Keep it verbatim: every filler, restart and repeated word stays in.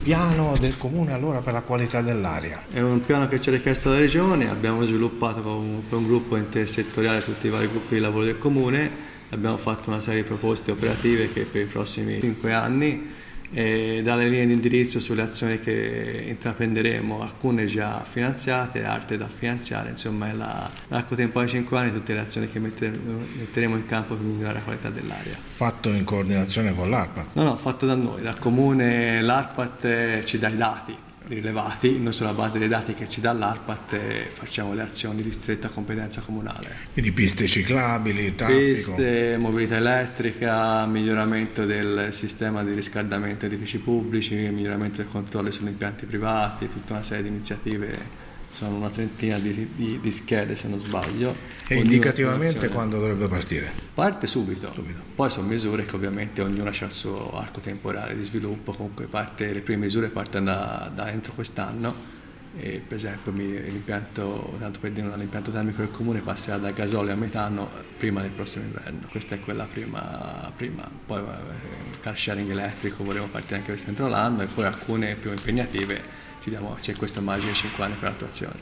Piano del Comune allora per la qualità dell'aria. È un piano che ci ha richiesto la Regione, abbiamo sviluppato con, con un gruppo intersettoriale tutti i vari gruppi di lavoro del Comune, abbiamo fatto una serie di proposte operative che per i prossimi cinque anni e dalle linee di indirizzo sulle azioni che intraprenderemo, alcune già finanziate, altre da finanziare, insomma è la, l'arco temporale di cinque anni tutte le azioni che metteremo, metteremo in campo per migliorare la qualità dell'aria. Fatto in coordinazione con l'ARPAT? No, no, fatto da noi, dal Comune. L'ARPAT ci dà i dati rilevati, noi sulla base dei dati che ci dà l'ARPAT facciamo le azioni di stretta competenza comunale. Quindi piste ciclabili, traffico? Piste, mobilità elettrica, miglioramento del sistema di riscaldamento degli edifici pubblici, miglioramento del controllo sugli impianti privati, tutta una serie di iniziative, sono una trentina di, di, di schede se non sbaglio. E indicativamente quando dovrebbe partire? Parte subito. subito, poi sono misure che ovviamente ognuno ha il suo arco temporale di sviluppo, comunque parte, le prime misure partono da, da entro quest'anno, e per esempio l'impianto, tanto per dire, l'impianto termico del Comune passerà da gasolio a metano prima del prossimo inverno, questa è quella prima, prima. Poi il car sharing elettrico volevo partire anche questo entro l'anno, e poi alcune più impegnative c'è questo margine di cinque anni per l'attuazione.